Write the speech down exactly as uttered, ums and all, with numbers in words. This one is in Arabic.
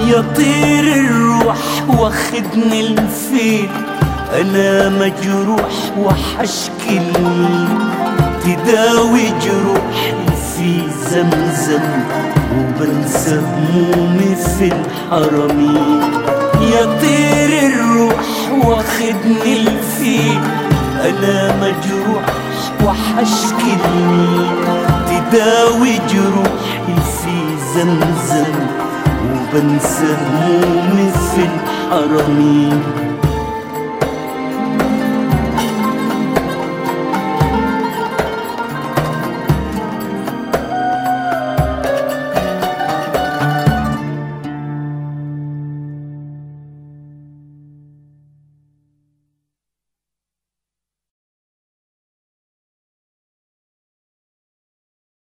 يا طير الروح واخدني الفين، أنا مجروح وحشكي المين، تداوي جروحي في زمزم وبنسى همومي في الحرمين. يا طير الروح واخدني الفين، أنا مجروح وحشكي المين، تداوي جروحي في زمزم وبنسى همومي في الحرمين.